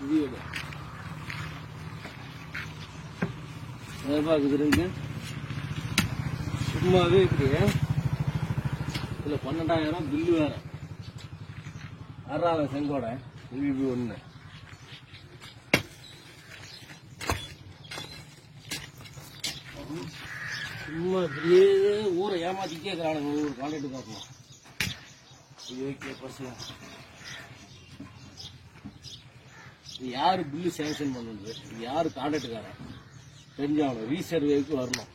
வீடு பார்க்குதுங்க சும்மாவே இப்படி இதில் 12,000 பில்லு வேற 6,000 செங்கோட இவி ஒன்று சும்மா இப்படியே ஊரை ஏமாத்திட்டே இருக்கிறானுங்க ஒவ்வொரு கான்ட்ராக்டு பார்க்கலாம் ஓகே பசங்க இது யாரு பில்லு சேங்ஷன் பண்ணுறது இது யாரு கான்ட்ராக்டுக்காரன் தெரிஞ்சாகணும் ரீசர்வேக்கு வரணும்